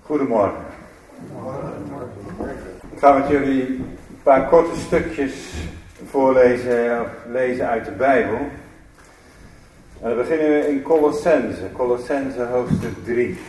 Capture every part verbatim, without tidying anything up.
Goedemorgen. Ik ga met jullie een paar korte stukjes voorlezen of lezen uit de Bijbel. En dan beginnen we in Colossense, Colossense hoofdstuk drie.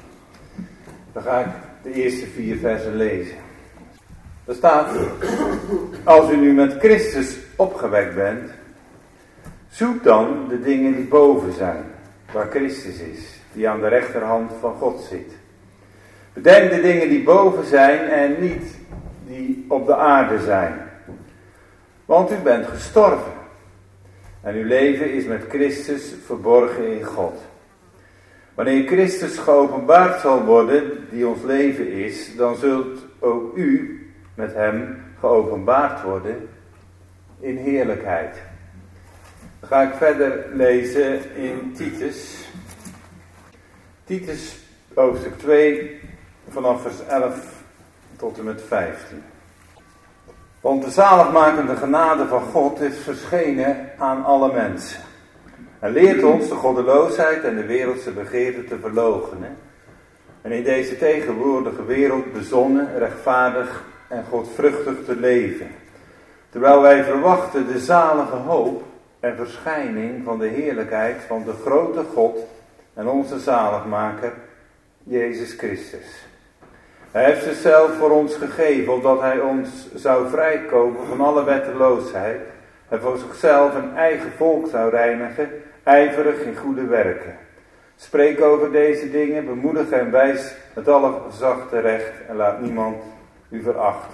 Dan ga ik de eerste vier versen lezen. Er staat: als u nu met Christus opgewekt bent, zoek dan de dingen die boven zijn, waar Christus is, die aan de rechterhand van God zit. Bedenk de dingen die boven zijn en niet die op de aarde zijn. Want u bent gestorven. En uw leven is met Christus verborgen in God. Wanneer Christus geopenbaard zal worden, die ons leven is, dan zult ook u met hem geopenbaard worden in heerlijkheid. Dan ga ik verder lezen in Titus. Titus hoofdstuk twee, vanaf vers elf tot en met vijftien. Want de zaligmakende genade van God is verschenen aan alle mensen. Hij leert ons de goddeloosheid en de wereldse begeerte te verloochenen. En in deze tegenwoordige wereld bezonnen, rechtvaardig en godvruchtig te leven. Terwijl wij verwachten de zalige hoop en verschijning van de heerlijkheid van de grote God en onze zaligmaker, Jezus Christus. Hij heeft zichzelf voor ons gegeven, opdat hij ons zou vrijkopen van alle wetteloosheid en voor zichzelf een eigen volk zou reinigen, ijverig in goede werken. Spreek over deze dingen, bemoedig en wijs met alle gezag terecht en laat niemand u verachten.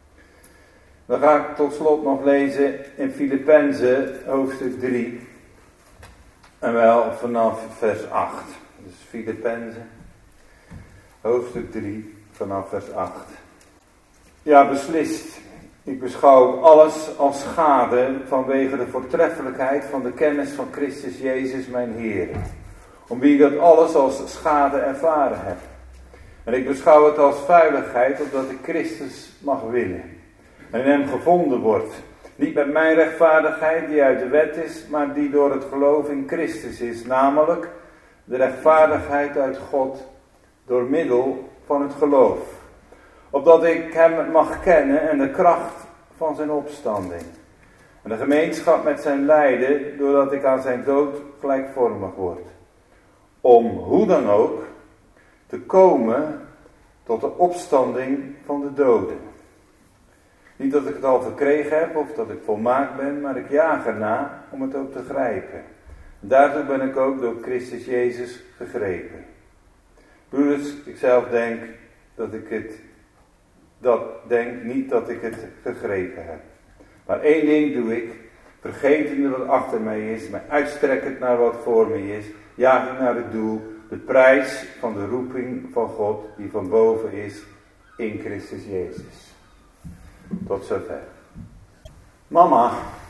Dan ga ik tot slot nog lezen in Filippenzen hoofdstuk drie en wel vanaf vers acht. Dus Filippenzen hoofdstuk drie vanaf vers acht. Ja, beslist. Ik beschouw alles als schade vanwege de voortreffelijkheid van de kennis van Christus Jezus mijn Heer. Om wie ik dat alles als schade ervaren heb. En ik beschouw het als vuiligheid, opdat ik Christus mag winnen. En in hem gevonden wordt. Niet met mijn rechtvaardigheid die uit de wet is, maar die door het geloof in Christus is. Namelijk de rechtvaardigheid uit God door middel van het geloof. Opdat ik hem mag kennen en de kracht van zijn opstanding. En de gemeenschap met zijn lijden, doordat ik aan zijn dood gelijkvormig word. Om hoe dan ook te komen tot de opstanding van de doden. Niet dat ik het al verkregen heb of dat ik volmaakt ben, maar ik jaag erna om het ook te grijpen. Daartoe ben ik ook door Christus Jezus gegrepen. Broeders, ik zelf denk dat ik het, dat denk niet dat ik het gegrepen heb. Maar één ding doe ik, vergetende wat achter mij is, mij uitstrekkend naar wat voor mij is, jaag ik naar het doel, de prijs van de roeping van God die van boven is in Christus Jezus. Tot zover. Mama,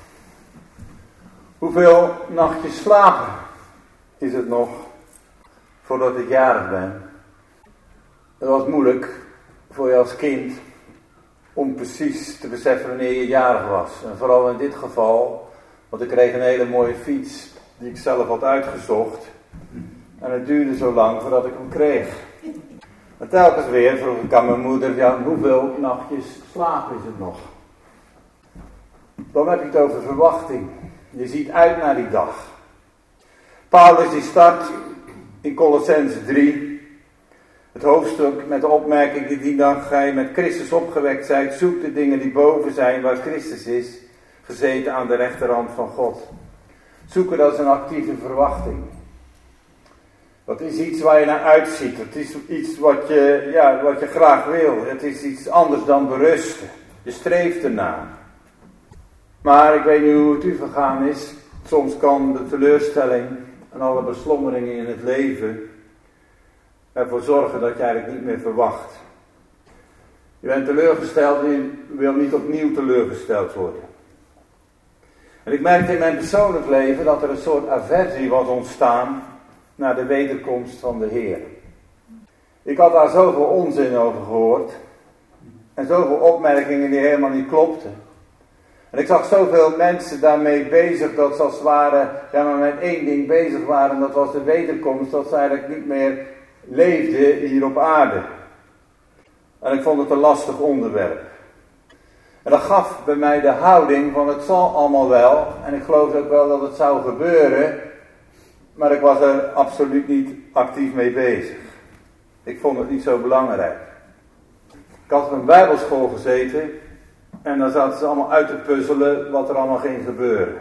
hoeveel nachtjes slapen is het nog voordat ik jarig ben? Het was moeilijk voor je als kind om precies te beseffen wanneer je jarig was. En vooral in dit geval, want ik kreeg een hele mooie fiets die ik zelf had uitgezocht. En het duurde zo lang voordat ik hem kreeg. En telkens weer vroeg ik aan mijn moeder, ja, hoeveel nachtjes slaap is het nog? Dan heb je het over verwachting. Je ziet uit naar die dag. Paulus die start in Colossense drie. Het hoofdstuk met de opmerking die die dag gij met Christus opgewekt zijt. Zoek de dingen die boven zijn waar Christus is. Gezeten aan de rechterhand van God. Zoeken, dat is een actieve verwachting. Dat is iets waar je naar uitziet. Het is iets wat je, ja, wat je graag wil. Het is iets anders dan berusten. Je streeft ernaar. Maar ik weet niet hoe het u vergaan is. Soms kan de teleurstelling en alle beslommeringen in het leven ervoor zorgen dat je eigenlijk niet meer verwacht. Je bent teleurgesteld en je wil niet opnieuw teleurgesteld worden. En ik merkte in mijn persoonlijk leven dat er een soort aversie was ontstaan naar de wederkomst van de Heer. Ik had daar zoveel onzin over gehoord. En zoveel opmerkingen die helemaal niet klopten. En ik zag zoveel mensen daarmee bezig dat ze als het ware ja, maar met één ding bezig waren. En dat was de wederkomst, dat ze eigenlijk niet meer leefden hier op aarde. En ik vond het een lastig onderwerp. En dat gaf bij mij de houding van het zal allemaal wel. En ik geloofde ook wel dat het zou gebeuren. Maar ik was er absoluut niet actief mee bezig. Ik vond het niet zo belangrijk. Ik had op een bijbelschool gezeten. En dan zaten ze allemaal uit te puzzelen wat er allemaal ging gebeuren.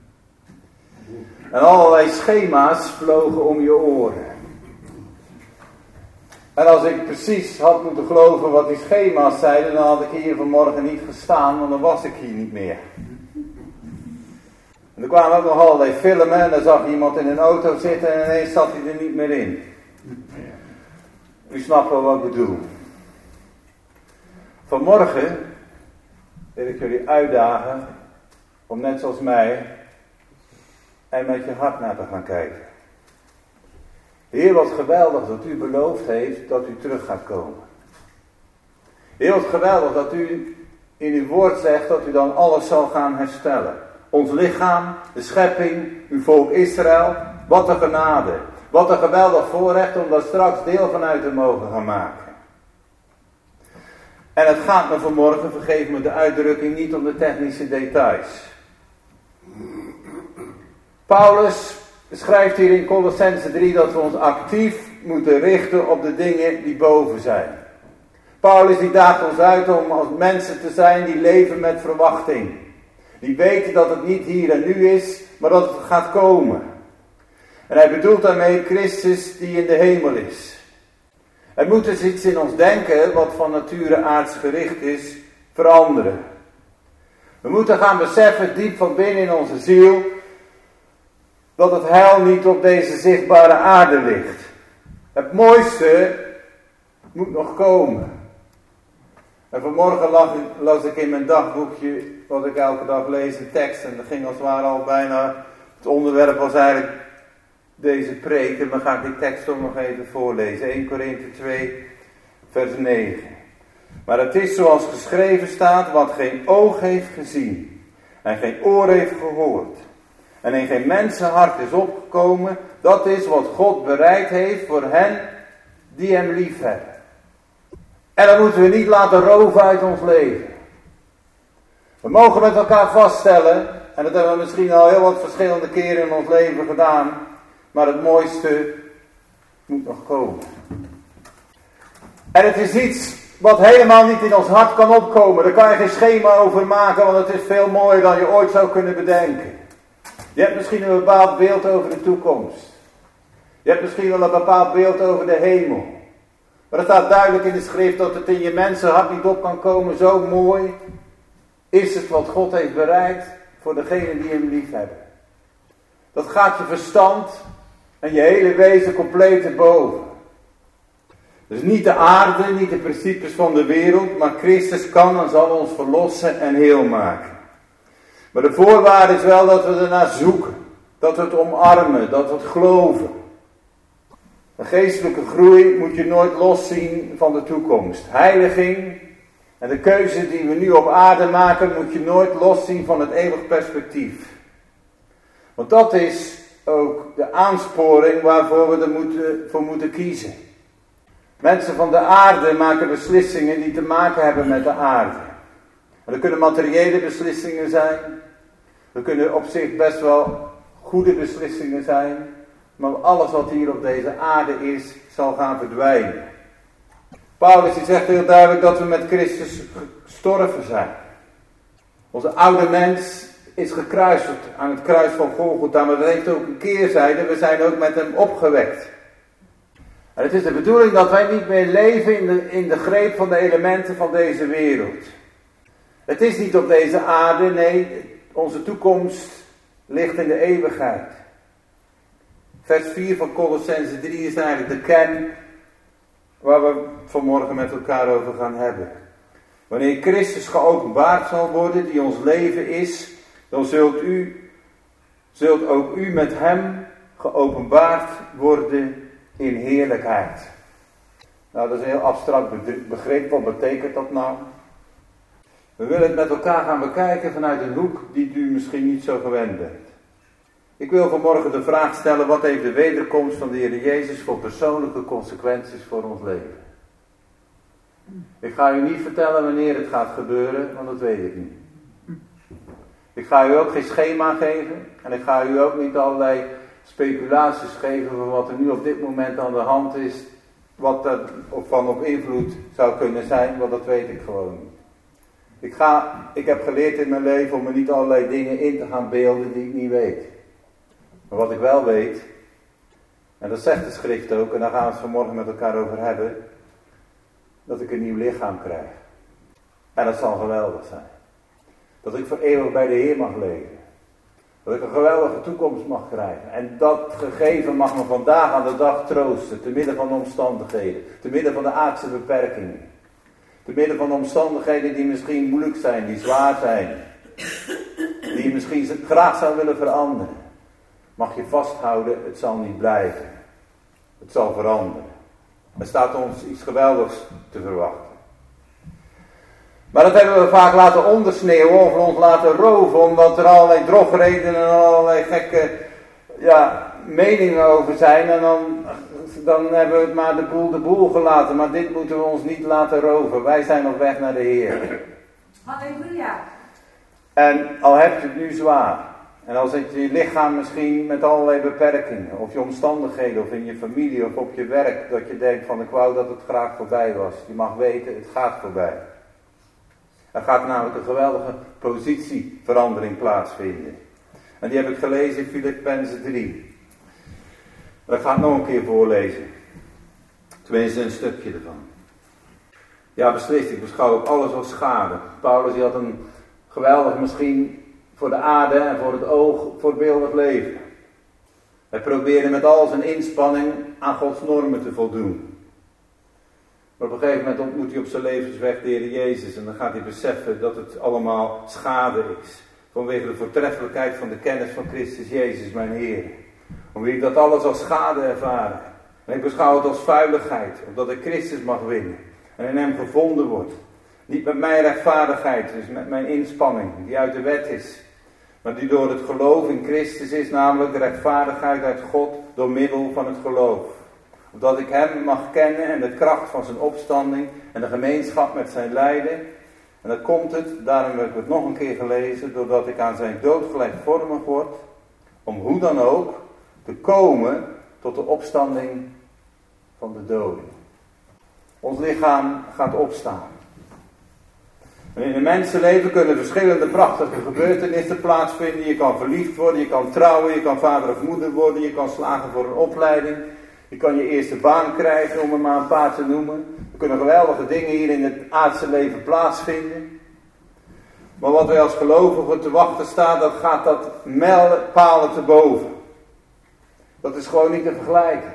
En allerlei schema's vlogen om je oren. En als ik precies had moeten geloven wat die schema's zeiden, dan had ik hier vanmorgen niet gestaan, want dan was ik hier niet meer. En er kwamen ook nog allerlei filmen en dan zag je iemand in een auto zitten en ineens zat hij er niet meer in. U snapt wel wat ik bedoel. Vanmorgen wil ik jullie uitdagen om net zoals mij en met je hart naar te gaan kijken. Heer, wat geweldig dat u beloofd heeft dat u terug gaat komen. Heer, wat geweldig dat u in uw woord zegt dat u dan alles zal gaan herstellen. Ons lichaam, de schepping, uw volk Israël. Wat een genade. Wat een geweldig voorrecht om daar straks deel van uit te mogen gaan maken. En het gaat me vanmorgen, vergeef me de uitdrukking, niet om de technische details. Paulus schrijft hier in Colossenzen drie dat we ons actief moeten richten op de dingen die boven zijn. Paulus die daagt ons uit om als mensen te zijn die leven met verwachting. Die weten dat het niet hier en nu is, maar dat het gaat komen. En hij bedoelt daarmee Christus die in de hemel is. Er moet dus iets in ons denken wat van nature aards gericht is, veranderen. We moeten gaan beseffen diep van binnen in onze ziel dat het heil niet op deze zichtbare aarde ligt. Het mooiste moet nog komen. En vanmorgen las, las ik in mijn dagboekje, wat ik elke dag lees, een tekst. En dat ging als het ware al bijna, het onderwerp was eigenlijk deze preek. En dan ga ik die tekst ook nog even voorlezen. Eerste Korinthe twee, vers negen. Maar het is zoals geschreven staat, wat geen oog heeft gezien. En geen oor heeft gehoord. En in geen mensenhart is opgekomen. Dat is wat God bereid heeft voor hen die hem lief hebben. En dat moeten we niet laten roven uit ons leven. We mogen met elkaar vaststellen. En dat hebben we misschien al heel wat verschillende keren in ons leven gedaan. Maar het mooiste moet nog komen. En het is iets wat helemaal niet in ons hart kan opkomen. Daar kan je geen schema over maken. Want het is veel mooier dan je ooit zou kunnen bedenken. Je hebt misschien een bepaald beeld over de toekomst. Je hebt misschien wel een bepaald beeld over de hemel. Maar het staat duidelijk in de schrift dat het in je mensenhart niet op kan komen. Zo mooi is het wat God heeft bereid voor degenen die hem lief hebben. Dat gaat je verstand en je hele wezen compleet erboven. Dus niet de aarde, niet de principes van de wereld, maar Christus kan en zal ons verlossen en heel maken. Maar de voorwaarde is wel dat we ernaar zoeken. Dat we het omarmen, dat we het geloven. De geestelijke groei moet je nooit loszien van de toekomst. Heiliging en de keuze die we nu op aarde maken moet je nooit loszien van het eeuwig perspectief. Want dat is ook de aansporing waarvoor we er moeten, voor moeten kiezen. Mensen van de aarde maken beslissingen die te maken hebben met de aarde. En dat kunnen materiële beslissingen zijn. Dat kunnen op zich best wel goede beslissingen zijn. Maar alles wat hier op deze aarde is, zal gaan verdwijnen. Paulus die zegt heel duidelijk dat we met Christus gestorven zijn. Onze oude mens is gekruisigd aan het kruis van Golgotha. Maar dat heeft ook een keerzijde. We zijn ook met hem opgewekt. En het is de bedoeling dat wij niet meer leven in de, in de greep van de elementen van deze wereld. Het is niet op deze aarde, nee, onze toekomst ligt in de eeuwigheid. Vers vier van Colossenzen drie is eigenlijk de kern waar we vanmorgen met elkaar over gaan hebben. Wanneer Christus geopenbaard zal worden, die ons leven is, dan zult u, zult ook u met hem geopenbaard worden in heerlijkheid. Nou, dat is een heel abstract begrip. Wat betekent dat nou? We willen het met elkaar gaan bekijken vanuit een hoek die u misschien niet zo gewend bent. Ik wil vanmorgen de vraag stellen, wat heeft de wederkomst van de Heer Jezus voor persoonlijke consequenties voor ons leven? Ik ga u niet vertellen wanneer het gaat gebeuren, want dat weet ik niet. Ik ga u ook geen schema geven en ik ga u ook niet allerlei speculaties geven van wat er nu op dit moment aan de hand is, wat er van op invloed zou kunnen zijn, want dat weet ik gewoon niet. Ik, ga, ik heb geleerd in mijn leven om me niet allerlei dingen in te gaan beelden die ik niet weet. Maar wat ik wel weet, en dat zegt de schrift ook, en daar gaan we het vanmorgen met elkaar over hebben, dat ik een nieuw lichaam krijg. En dat zal geweldig zijn. Dat ik voor eeuwig bij de Heer mag leven. Dat ik een geweldige toekomst mag krijgen. En dat gegeven mag me vandaag aan de dag troosten. Te midden van de omstandigheden. Te midden van de aardse beperkingen. Te midden van de omstandigheden die misschien moeilijk zijn. Die zwaar zijn. Die je misschien graag zou willen veranderen. Mag je vasthouden, het zal niet blijven. Het zal veranderen. Er staat ons iets geweldigs te verwachten. Maar dat hebben we vaak laten ondersneeuwen of ons laten roven, omdat er allerlei drogredenen en allerlei gekke ja, meningen over zijn. En dan, dan hebben we het maar de boel de boel gelaten. Maar dit moeten we ons niet laten roven. Wij zijn op weg naar de Heer. Halleluja. En al heb je het nu zwaar. En al zit je lichaam misschien met allerlei beperkingen. Of je omstandigheden, of in je familie, of op je werk. Dat je denkt van ik wou dat het graag voorbij was. Je mag weten, het gaat voorbij. Er gaat namelijk een geweldige positieverandering plaatsvinden. En die heb ik gelezen in Filippenzen drie. Dat ga ik nog een keer voorlezen. Tenminste een stukje ervan. Ja, beslist, ik beschouw ook alles als schade. Paulus die had een geweldig misschien voor de aarde en voor het oog voorbeeldig leven. Hij probeerde met al zijn inspanning aan Gods normen te voldoen. Maar op een gegeven moment ontmoet hij op zijn levensweg de Heer Jezus. En dan gaat hij beseffen dat het allemaal schade is. Vanwege de voortreffelijkheid van de kennis van Christus Jezus, mijn Heer. Omdat ik dat alles als schade ervaren. En ik beschouw het als vuiligheid. Omdat ik Christus mag winnen. En in hem gevonden wordt. Niet met mijn rechtvaardigheid, dus met mijn inspanning. Die uit de wet is. Maar die door het geloof in Christus is. Namelijk de rechtvaardigheid uit God door middel van het geloof. Opdat ik hem mag kennen en de kracht van zijn opstanding en de gemeenschap met zijn lijden. En dan komt het, daarom heb ik het nog een keer gelezen, doordat ik aan zijn dood gelijkvormig word, om hoe dan ook te komen tot de opstanding van de doden. Ons lichaam gaat opstaan. En in een mensenleven kunnen verschillende prachtige gebeurtenissen plaatsvinden. Je kan verliefd worden, je kan trouwen, je kan vader of moeder worden, je kan slagen voor een opleiding. Je kan je eerste baan krijgen, om er maar een paar te noemen. Er kunnen geweldige dingen hier in het aardse leven plaatsvinden. Maar wat wij als gelovigen te wachten staan, dat gaat dat mijlpalen te boven. Dat is gewoon niet te vergelijken.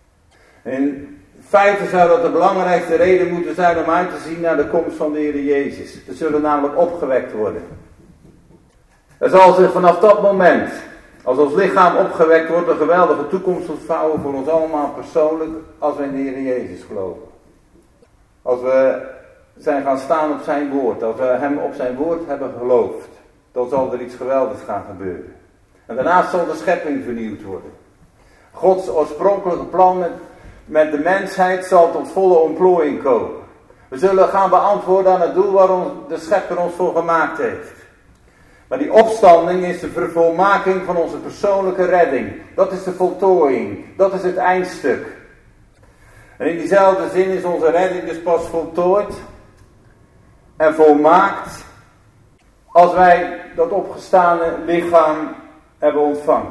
In feite zou dat de belangrijkste reden moeten zijn om uit te zien naar de komst van de Heer Jezus. We zullen namelijk opgewekt worden. Er zal zich vanaf dat moment, als ons lichaam opgewekt wordt, een geweldige toekomst ontvouwen voor ons allemaal persoonlijk, als wij in de Heer Jezus geloven. Als we zijn gaan staan op zijn woord, als we hem op zijn woord hebben geloofd, dan zal er iets geweldigs gaan gebeuren. En daarnaast zal de schepping vernieuwd worden. Gods oorspronkelijke plan met, met de mensheid zal tot volle ontplooiing komen. We zullen gaan beantwoorden aan het doel waarom de schepper ons voor gemaakt heeft. Maar die opstanding is de vervolmaking van onze persoonlijke redding. Dat is de voltooiing. Dat is het eindstuk. En in diezelfde zin is onze redding dus pas voltooid en volmaakt als wij dat opgestane lichaam hebben ontvangen.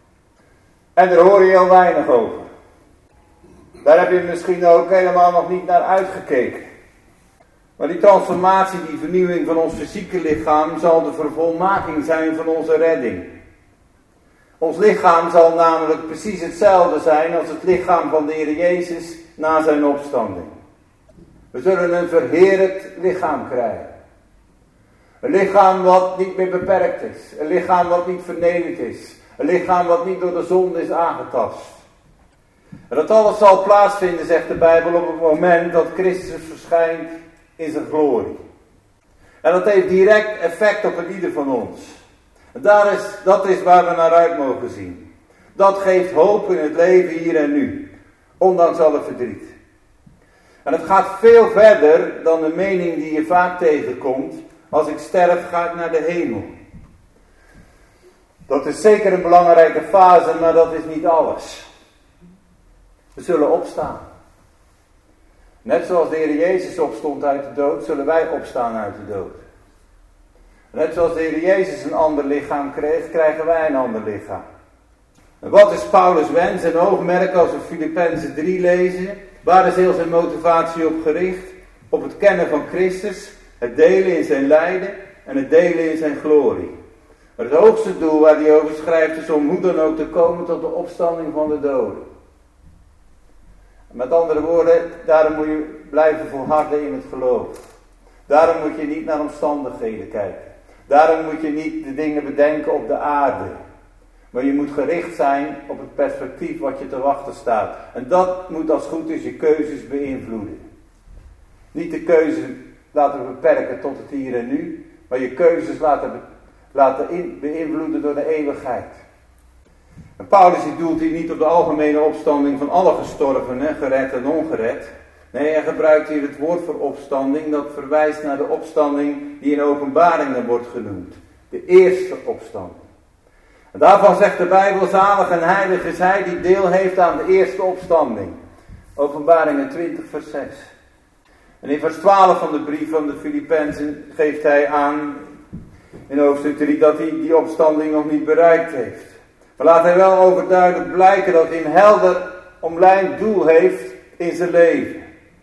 En daar hoor je heel weinig over. Daar heb je misschien ook helemaal nog niet naar uitgekeken. Maar die transformatie, die vernieuwing van ons fysieke lichaam zal de vervolmaking zijn van onze redding. Ons lichaam zal namelijk precies hetzelfde zijn als het lichaam van de Heer Jezus na zijn opstanding. We zullen een verheerlijkt lichaam krijgen. Een lichaam wat niet meer beperkt is. Een lichaam wat niet vernederd is. Een lichaam wat niet door de zonde is aangetast. En dat alles zal plaatsvinden, zegt de Bijbel, op het moment dat Christus verschijnt in zijn glorie. En dat heeft direct effect op ieder van ons. En daar is, dat is waar we naar uit mogen zien. Dat geeft hoop in het leven hier en nu. Ondanks alle verdriet. En het gaat veel verder dan de mening die je vaak tegenkomt. Als ik sterf, ga ik naar de hemel. Dat is zeker een belangrijke fase, maar dat is niet alles. We zullen opstaan. Net zoals de Heer Jezus opstond uit de dood, zullen wij opstaan uit de dood. Net zoals de Heer Jezus een ander lichaam kreeg, krijgen wij een ander lichaam. En wat is Paulus' wens en oogmerk als we Filippenzen drie lezen? Waar is heel zijn motivatie op gericht? Op het kennen van Christus, het delen in zijn lijden en het delen in zijn glorie. Maar het hoogste doel waar hij over schrijft is om hoe dan ook te komen tot de opstanding van de doden. Met andere woorden, daarom moet je blijven volharden in het geloof. Daarom moet je niet naar omstandigheden kijken. Daarom moet je niet de dingen bedenken op de aarde. Maar je moet gericht zijn op het perspectief wat je te wachten staat. En dat moet als goed is je keuzes beïnvloeden. Niet de keuze laten beperken tot het hier en nu. Maar je keuzes laten, be- laten in, beïnvloeden door de eeuwigheid. En Paulus die doelt hier niet op de algemene opstanding van alle gestorvenen, gered en ongered. Nee, hij gebruikt hier het woord voor opstanding, dat verwijst naar de opstanding die in Openbaringen wordt genoemd. De eerste opstanding. En daarvan zegt de Bijbel, zalig en heilig is hij die deel heeft aan de eerste opstanding. Openbaringen twintig vers zes. En in vers twaalf van de brief van de Filippenzen geeft hij aan, in hoofdstuk drie, dat hij die opstanding nog niet bereikt heeft. Maar laat hij wel overduidelijk blijken dat hij een helder omlijnd doel heeft in zijn leven.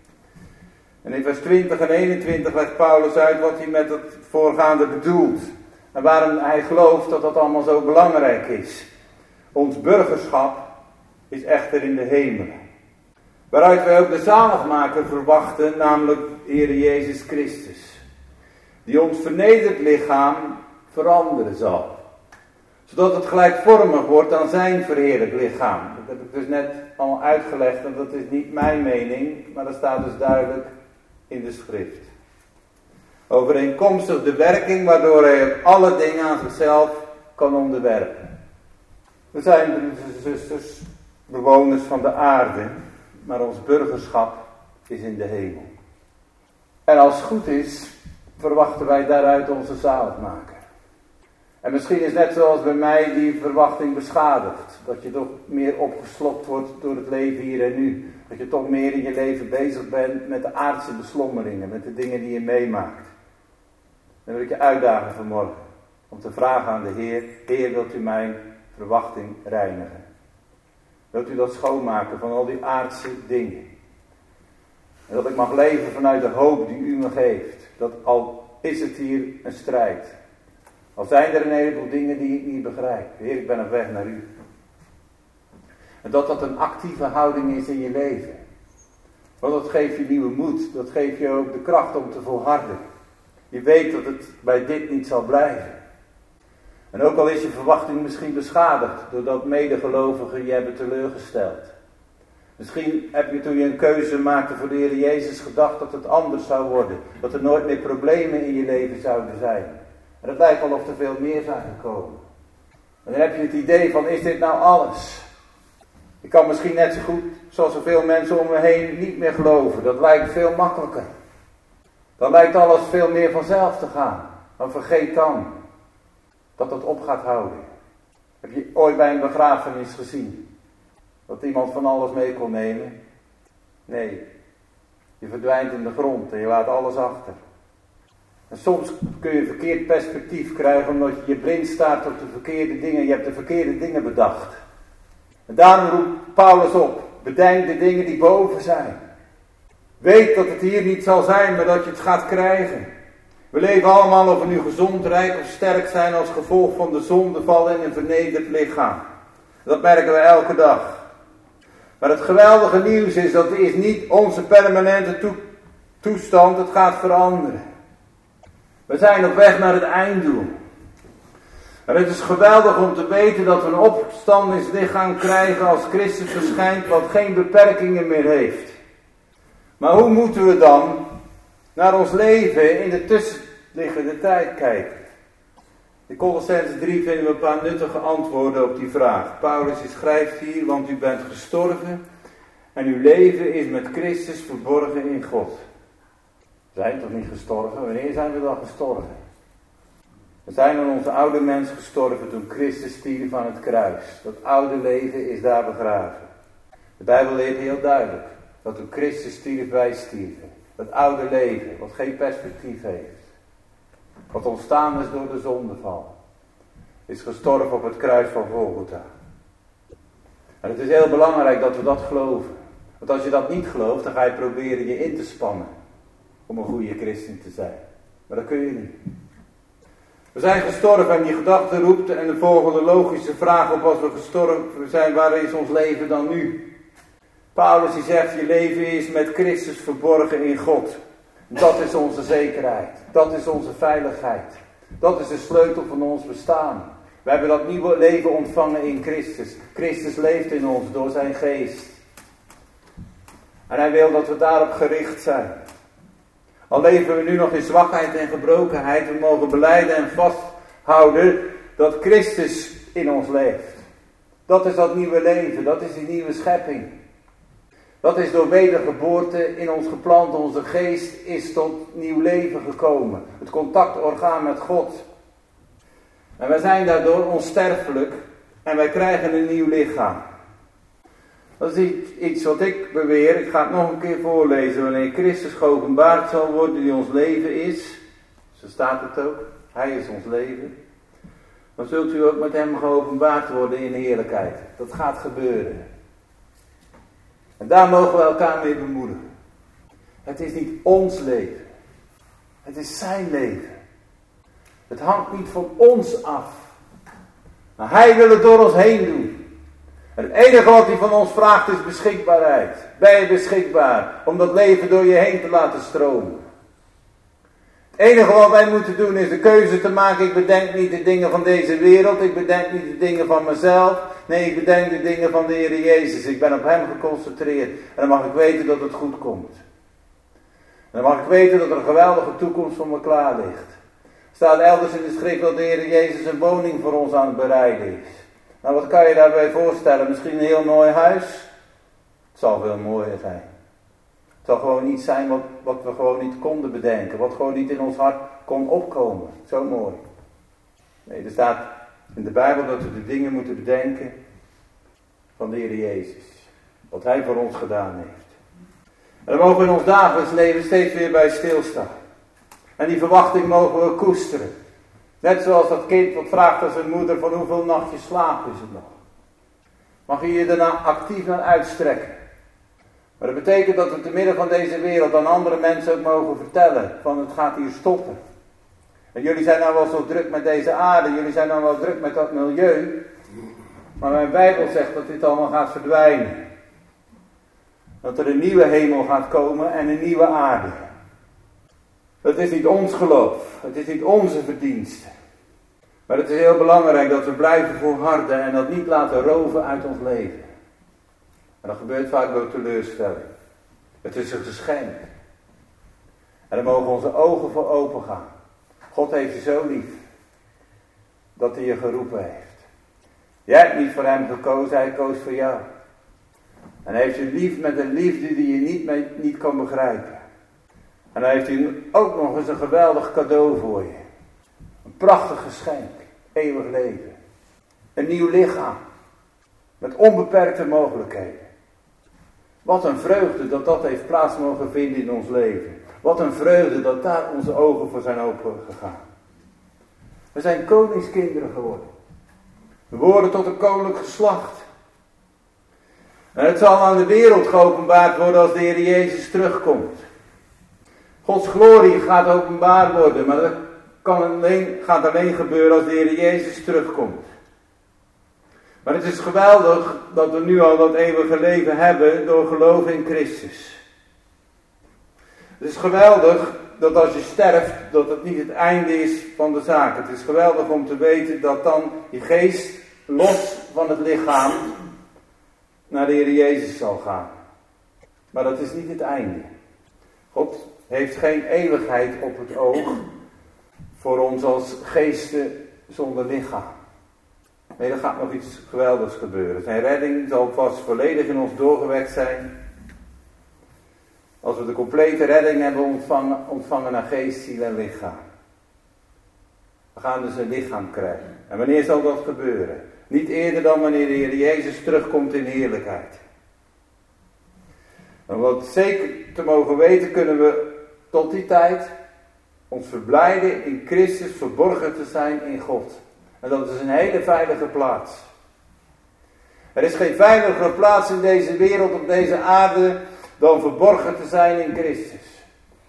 En in vers twintig en eenentwintig legt Paulus uit wat hij met het voorgaande bedoelt. En waarom hij gelooft dat dat allemaal zo belangrijk is. Ons burgerschap is echter in de hemelen. Waaruit wij ook de zaligmaker verwachten, namelijk de Heer Jezus Christus. Die ons vernederd lichaam veranderen zal. Zodat het gelijkvormig wordt aan zijn verheerlijk lichaam. Dat heb ik dus net al uitgelegd en dat is niet mijn mening, maar dat staat dus duidelijk in de schrift. Overeenkomstig de werking waardoor hij alle dingen aan zichzelf kan onderwerpen. We zijn, broeders en zusters, bewoners van de aarde, maar ons burgerschap is in de hemel. En als het goed is, verwachten wij daaruit onze zaligmaker. En misschien is net zoals bij mij die verwachting beschadigd. Dat je toch meer opgeslokt wordt door het leven hier en nu. Dat je toch meer in je leven bezig bent met de aardse beslommeringen, met de dingen die je meemaakt. Dan wil ik je uitdagen vanmorgen om te vragen aan de Heer: Heer, wilt u mijn verwachting reinigen? Wilt u dat schoonmaken van al die aardse dingen? En dat ik mag leven vanuit de hoop die u me geeft. Dat al is het hier een strijd. Al zijn er een heleboel dingen die ik niet begrijp. Heer, ik ben op weg naar u. En dat dat een actieve houding is in je leven. Want dat geeft je nieuwe moed. Dat geeft je ook de kracht om te volharden. Je weet dat het bij dit niet zal blijven. En ook al is je verwachting misschien beschadigd. Doordat medegelovigen je hebben teleurgesteld. Misschien heb je toen je een keuze maakte voor de Heer Jezus gedacht dat het anders zou worden. Dat er nooit meer problemen in je leven zouden zijn. En het lijkt wel of er veel meer zijn gekomen. En dan heb je het idee van, is dit nou alles? Ik kan misschien net zo goed, zoals zoveel mensen om me heen, niet meer geloven. Dat lijkt veel makkelijker. Dan lijkt alles veel meer vanzelf te gaan. Maar vergeet dan dat het op gaat houden. Heb je ooit bij een begrafenis gezien dat iemand van alles mee kon nemen? Nee. Je verdwijnt in de grond en je laat alles achter. En soms kun je een verkeerd perspectief krijgen omdat je je blind staart op de verkeerde dingen. Je hebt de verkeerde dingen bedacht. En daarom roept Paulus op: bedenk de dingen die boven zijn. Weet dat het hier niet zal zijn, maar dat je het gaat krijgen. We leven allemaal, of we nu gezond, rijk of sterk zijn, als gevolg van de zondeval in een vernederd lichaam. Dat merken we elke dag. Maar het geweldige nieuws is, dat is niet onze permanente to- toestand, het gaat veranderen. We zijn op weg naar het einddoel. En het is geweldig om te weten dat we een opstandingslichaam krijgen als Christus verschijnt, wat geen beperkingen meer heeft. Maar hoe moeten we dan naar ons leven in de tussenliggende tijd kijken? In Kolossenzen drie vinden we een paar nuttige antwoorden op die vraag. Paulus schrijft hier: want u bent gestorven En uw leven is met Christus verborgen in God. We zijn toch niet gestorven? Wanneer zijn we dan gestorven? We zijn aan onze oude mens gestorven toen Christus stierf aan het kruis. Dat oude leven is daar begraven. De Bijbel leert heel duidelijk dat toen Christus stierf, wij stierven. Dat oude leven, wat geen perspectief heeft. Wat ontstaan is door de zondeval. Is gestorven op het kruis van Golgotha. En het is heel belangrijk dat we dat geloven. Want als je dat niet gelooft, dan ga je proberen je in te spannen. Om een goede christen te zijn. Maar dat kun je niet. We zijn gestorven en die gedachte roept en de volgende logische vraag op: als we gestorven zijn, waar is ons leven dan nu? Paulus die zegt, je leven is met Christus verborgen in God. Dat is onze zekerheid. Dat is onze veiligheid. Dat is de sleutel van ons bestaan. We hebben dat nieuwe leven ontvangen in Christus. Christus leeft in ons door zijn geest. En hij wil dat we daarop gericht zijn. Al leven we nu nog in zwakheid en gebrokenheid, we mogen belijden en vasthouden dat Christus in ons leeft. Dat is dat nieuwe leven, dat is die nieuwe schepping. Dat is door wedergeboorte in ons geplant, onze geest is tot nieuw leven gekomen. Het contactorgaan met God. En wij zijn daardoor onsterfelijk en wij krijgen een nieuw lichaam. Dat is iets wat ik beweer, ik ga het nog een keer voorlezen. Wanneer Christus geopenbaard zal worden die ons leven is, zo staat het ook, hij is ons leven. Dan zult u ook met hem geopenbaard worden in heerlijkheid. Dat gaat gebeuren. En daar mogen we elkaar mee bemoedigen. Het is niet ons leven. Het is zijn leven. Het hangt niet van ons af. Maar hij wil het door ons heen doen. En het enige wat hij van ons vraagt is beschikbaarheid. Ben je beschikbaar om dat leven door je heen te laten stromen? Het enige wat wij moeten doen is de keuze te maken. Ik bedenk niet de dingen van deze wereld. Ik bedenk niet de dingen van mezelf. Nee, ik bedenk de dingen van de Heer Jezus. Ik ben op hem geconcentreerd. En dan mag ik weten dat het goed komt. En dan mag ik weten dat er een geweldige toekomst voor me klaar ligt. Er staat elders in de schrift dat de Heer Jezus een woning voor ons aan het bereiden is. Nou, wat kan je daarbij voorstellen? Misschien een heel mooi huis? Het zal veel mooier zijn. Het zal gewoon iets zijn wat, wat we gewoon niet konden bedenken. Wat gewoon niet in ons hart kon opkomen. Zo mooi. Nee, er staat in de Bijbel dat we de dingen moeten bedenken van de Heer Jezus. Wat hij voor ons gedaan heeft. En daar mogen we in ons dagelijks leven steeds weer bij stilstaan. En die verwachting mogen we koesteren. Net zoals dat kind wat vraagt aan zijn moeder van hoeveel nachtjes slaap is het nog. Mag je je daarna actief naar uitstrekken. Maar dat betekent dat we te midden van deze wereld aan andere mensen ook mogen vertellen van het gaat hier stoppen. En jullie zijn nou wel zo druk met deze aarde, jullie zijn nou wel druk met dat milieu. Maar mijn Bijbel zegt dat dit allemaal gaat verdwijnen. Dat er een nieuwe hemel gaat komen en een nieuwe aarde. Het is niet ons geloof, het is niet onze verdienste. Maar het is heel belangrijk dat we blijven volharden en dat niet laten roven uit ons leven. En dat gebeurt vaak door teleurstelling. Het is een geschenk. En daar mogen onze ogen voor open gaan. God heeft je zo lief dat hij je geroepen heeft. Jij hebt niet voor hem gekozen, hij koos voor jou. En hij heeft je lief met een liefde die je niet, mee, niet kan begrijpen. En hij heeft u ook nog eens een geweldig cadeau voor je. Een prachtig geschenk. Eeuwig leven. Een nieuw lichaam. Met onbeperkte mogelijkheden. Wat een vreugde dat dat heeft plaats mogen vinden in ons leven. Wat een vreugde dat daar onze ogen voor zijn open gegaan. We zijn koningskinderen geworden. We worden tot een koninklijk geslacht. En het zal aan de wereld geopenbaard worden als de Heer Jezus terugkomt. Gods glorie gaat openbaar worden, maar dat kan alleen, gaat alleen gebeuren als de Heer Jezus terugkomt. Maar het is geweldig dat we nu al dat eeuwige leven hebben door geloof in Christus. Het is geweldig dat als je sterft, dat het niet het einde is van de zaak. Het is geweldig om te weten dat dan je geest los van het lichaam naar de Heer Jezus zal gaan. Maar dat is niet het einde. God heeft geen eeuwigheid op het oog voor ons als geesten zonder lichaam. Nee, er gaat nog iets geweldigs gebeuren. Zijn redding zal vast volledig in ons doorgewerkt zijn. Als we de complete redding hebben ontvangen, ontvangen naar geest, ziel en lichaam. We gaan dus een lichaam krijgen. En wanneer zal dat gebeuren? Niet eerder dan wanneer de Heer Jezus terugkomt in heerlijkheid. En om dat zeker te mogen weten, kunnen we tot die tijd ons verblijden in Christus, verborgen te zijn in God. En dat is een hele veilige plaats. Er is geen veiligere plaats in deze wereld, op deze aarde, dan verborgen te zijn in Christus.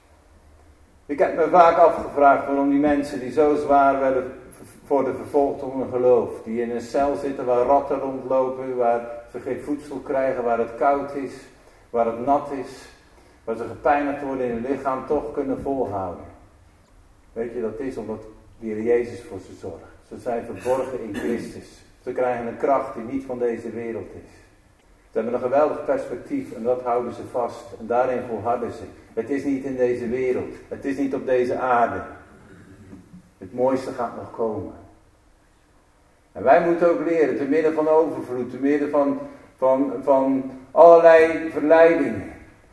Ik heb me vaak afgevraagd waarom die mensen die zo zwaar werden, worden vervolgd om hun geloof. Die in een cel zitten waar ratten rondlopen, waar ze geen voedsel krijgen, waar het koud is, waar het nat is, waar ze gepijnigd worden in hun lichaam, toch kunnen volhouden. Weet je, dat is omdat de Heer Jezus voor ze zorgt. Ze zijn verborgen in Christus. Ze krijgen een kracht die niet van deze wereld is. Ze hebben een geweldig perspectief en dat houden ze vast. En daarin volharden ze. Het is niet in deze wereld. Het is niet op deze aarde. Het mooiste gaat nog komen. En wij moeten ook leren, te midden van overvloed, te midden van, van, van allerlei verleidingen.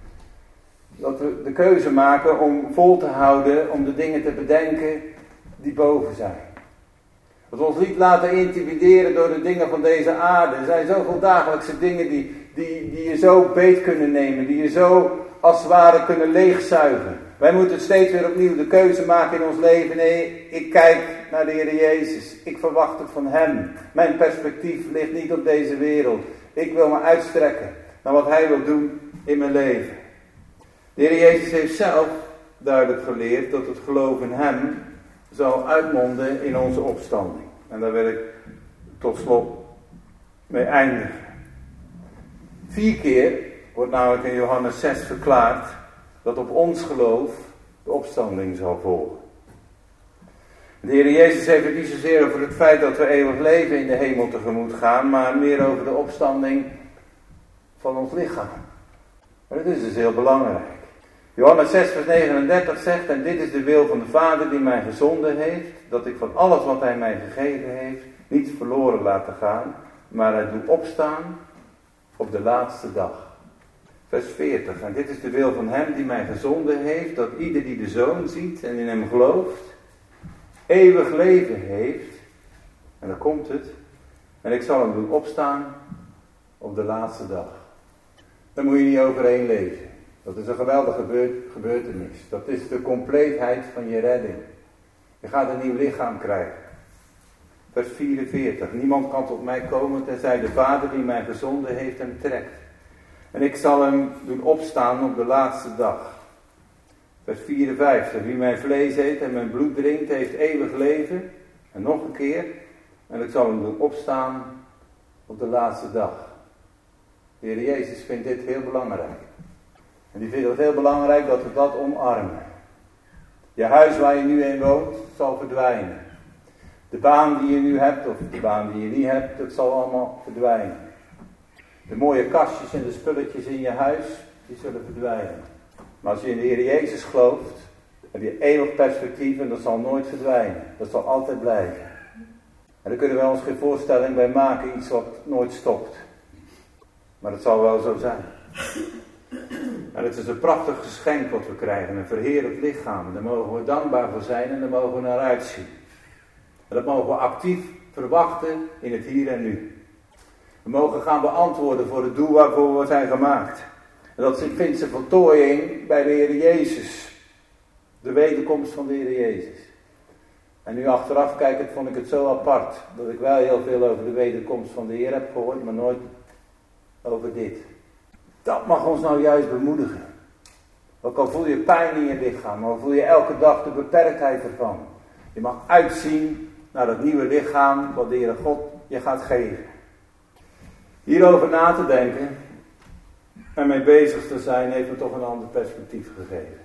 Dat we de keuze maken om vol te houden, om de dingen te bedenken die boven zijn. Dat we ons niet laten intimideren door de dingen van deze aarde. Er zijn zoveel dagelijkse dingen die, die, die je zo beet kunnen nemen, die je zo als het ware kunnen leegzuigen. Wij moeten steeds weer opnieuw de keuze maken in ons leven. Nee, ik kijk naar de Heer Jezus. Ik verwacht het van Hem. Mijn perspectief ligt niet op deze wereld. Ik wil me uitstrekken naar wat Hij wil doen in mijn leven. De Heer Jezus heeft zelf duidelijk geleerd dat het geloof in Hem zal uitmonden in onze opstanding. En daar wil ik tot slot mee eindigen. Vier keer wordt namelijk in Johannes zes verklaard dat op ons geloof de opstanding zal volgen. De Heer Jezus heeft het niet zozeer over het feit dat we eeuwig leven in de hemel tegemoet gaan, maar meer over de opstanding van ons lichaam. Maar dat is dus heel belangrijk. Johannes zes vers negenendertig zegt, en dit is de wil van de Vader die mij gezonden heeft, dat ik van alles wat Hij mij gegeven heeft, niet verloren laten gaan, maar het doe opstaan op de laatste dag. Vers veertig, en dit is de wil van Hem die mij gezonden heeft, dat ieder die de Zoon ziet en in Hem gelooft, eeuwig leven heeft. En dan komt het, en ik zal Hem doen opstaan op de laatste dag. Daar moet je niet overheen lezen. Dat is een geweldige gebeurtenis. Dat is de compleetheid van je redding. Je gaat een nieuw lichaam krijgen. Vers vierenveertig. Niemand kan tot mij komen tenzij de Vader die mij gezonden heeft hem trekt. En ik zal hem doen opstaan op de laatste dag. Vers vierenvijftig. Wie mijn vlees eet en mijn bloed drinkt heeft eeuwig leven. En nog een keer. En ik zal hem doen opstaan op de laatste dag. De Heer Jezus vindt dit heel belangrijk. En die vindt het heel belangrijk dat we dat omarmen. Je huis waar je nu in woont zal verdwijnen. De baan die je nu hebt of de baan die je niet hebt, dat zal allemaal verdwijnen. De mooie kastjes en de spulletjes in je huis, die zullen verdwijnen. Maar als je in de Heer Jezus gelooft, heb je eeuwig perspectief en dat zal nooit verdwijnen. Dat zal altijd blijven. En daar kunnen we ons geen voorstelling bij maken, iets wat nooit stopt. Maar het zal wel zo zijn. En het is een prachtig geschenk wat we krijgen, een verheerlijk lichaam. Daar mogen we dankbaar voor zijn en daar mogen we naar uitzien. En dat mogen we actief verwachten in het hier en nu. We mogen gaan beantwoorden voor het doel waarvoor we zijn gemaakt. En dat vindt zijn voltooiing bij de Heer Jezus. De wederkomst van de Heer Jezus. En nu achteraf kijkend vond ik het zo apart, dat ik wel heel veel over de wederkomst van de Heer heb gehoord, maar nooit over dit. Dat mag ons nou juist bemoedigen. Ook al voel je pijn in je lichaam, maar voel je elke dag de beperktheid ervan. Je mag uitzien naar het nieuwe lichaam wat de Heere God je gaat geven. Hierover na te denken en mee bezig te zijn heeft me toch een ander perspectief gegeven.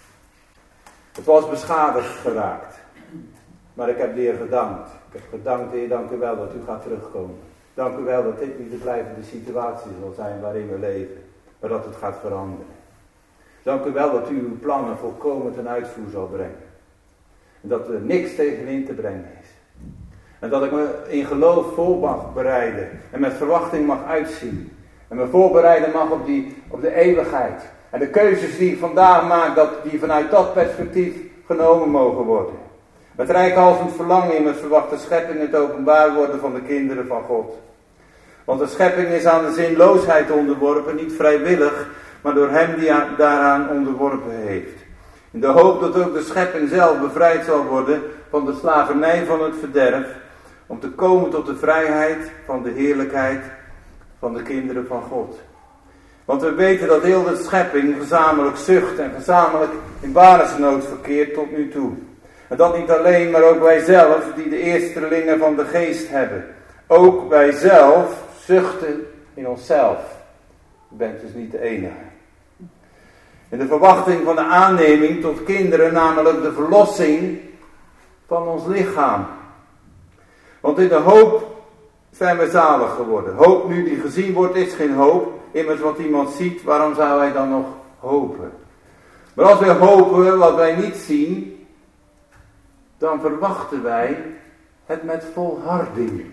Het was beschadigd geraakt. Maar ik heb de Heer gedankt. Ik heb gedankt, Heer, dank u wel dat u gaat terugkomen. Dank u wel dat dit niet de blijvende situatie zal zijn waarin we leven. Maar dat het gaat veranderen. Dank u wel dat u uw plannen volkomen ten uitvoer zal brengen. En dat er niks tegenin te brengen is. En dat ik me in geloof voor mag bereiden. En met verwachting mag uitzien. En me voorbereiden mag op, die, op de eeuwigheid. En de keuzes die ik vandaag maak, dat die vanuit dat perspectief genomen mogen worden. Met reikhalzend verlangen in met verwachte schepping het openbaar worden van de kinderen van God. Want de schepping is aan de zinloosheid onderworpen, niet vrijwillig, maar door hem die daaraan onderworpen heeft. In de hoop dat ook de schepping zelf bevrijd zal worden van de slavernij van het verderf, om te komen tot de vrijheid van de heerlijkheid van de kinderen van God. Want we weten dat heel de schepping gezamenlijk zucht en gezamenlijk in watersnood verkeert tot nu toe. En dat niet alleen, maar ook wij zelf, die de eerstelingen van de geest hebben. Ook wij zelf zuchten in onszelf. U bent dus niet de enige. In de verwachting van de aanneming tot kinderen, namelijk de verlossing van ons lichaam. Want in de hoop zijn we zalig geworden. Hoop nu die gezien wordt is geen hoop. Immers wat iemand ziet, waarom zou hij dan nog hopen? Maar als wij hopen wat wij niet zien, dan verwachten wij het met volharding.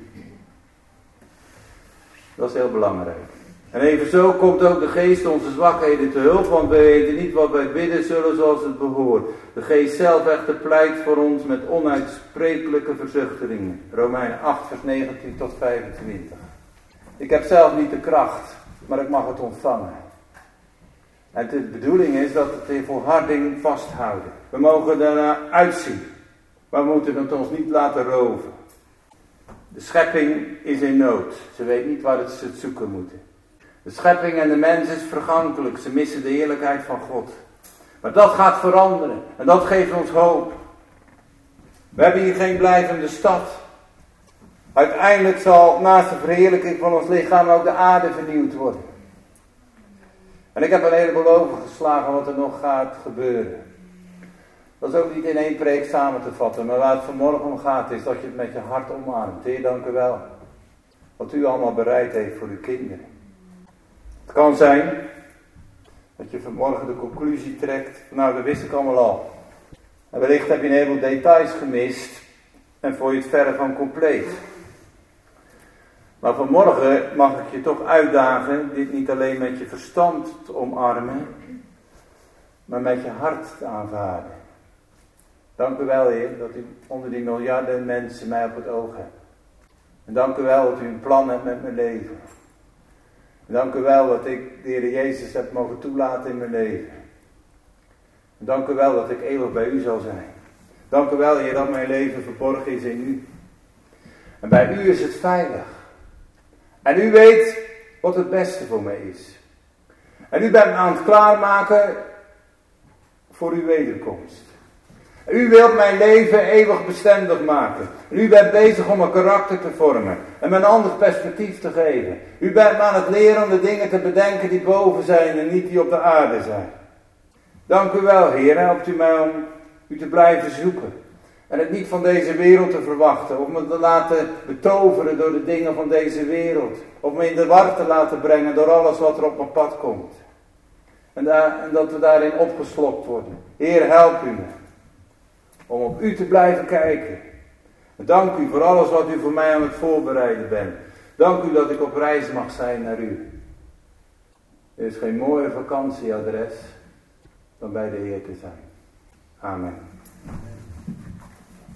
Dat is heel belangrijk. En evenzo komt ook de geest onze zwakheden te hulp, want wij weten niet wat wij bidden zullen zoals het behoort. De geest zelf echter pleit voor ons met onuitsprekelijke verzuchteringen. Romeinen acht vers negentien tot vijfentwintig. Ik heb zelf niet de kracht, maar ik mag het ontvangen. En de bedoeling is dat we het in volharding vasthouden. We mogen daarna uitzien, maar we moeten het ons niet laten roven. De schepping is in nood. Ze weet niet waar ze het zoeken moeten. De schepping en de mens is vergankelijk. Ze missen de heerlijkheid van God. Maar dat gaat veranderen. En dat geeft ons hoop. We hebben hier geen blijvende stad. Uiteindelijk zal naast de verheerlijking van ons lichaam ook de aarde vernieuwd worden. En ik heb een heleboel overgeslagen wat er nog gaat gebeuren. Dat is ook niet in één preek samen te vatten. Maar waar het vanmorgen om gaat is dat je het met je hart omarmt. Heer, dank u wel. Wat u allemaal bereid heeft voor uw kinderen. Het kan zijn dat je vanmorgen de conclusie trekt. Nou, dat wist ik allemaal al. En wellicht heb je een heleboel details gemist. En vond je het verre van compleet. Maar vanmorgen mag ik je toch uitdagen. Dit niet alleen met je verstand te omarmen. Maar met je hart te aanvaarden. Dank u wel, Heer, dat u onder die miljarden mensen mij op het oog hebt. En dank u wel dat u een plan hebt met mijn leven. En dank u wel dat ik de Heer Jezus heb mogen toelaten in mijn leven. En dank u wel dat ik eeuwig bij u zal zijn. Dank u wel, Heer, dat mijn leven verborgen is in u. En bij u is het veilig. En u weet wat het beste voor mij is. En u bent me aan het klaarmaken voor uw wederkomst. U wilt mijn leven eeuwig bestendig maken. En u bent bezig om een karakter te vormen. En me een ander perspectief te geven. U bent me aan het leren om de dingen te bedenken die boven zijn en niet die op de aarde zijn. Dank u wel, Heer. Helpt u mij om u te blijven zoeken. En het niet van deze wereld te verwachten. Of me te laten betoveren door de dingen van deze wereld. Of me in de war te laten brengen door alles wat er op mijn pad komt. En, daar, en dat we daarin opgeslokt worden. Heer, help u me. Om op u te blijven kijken. En dank u voor alles wat u voor mij aan het voorbereiden bent. Dank u dat ik op reis mag zijn naar u. Er is geen mooier vakantieadres dan bij de Heer te zijn. Amen.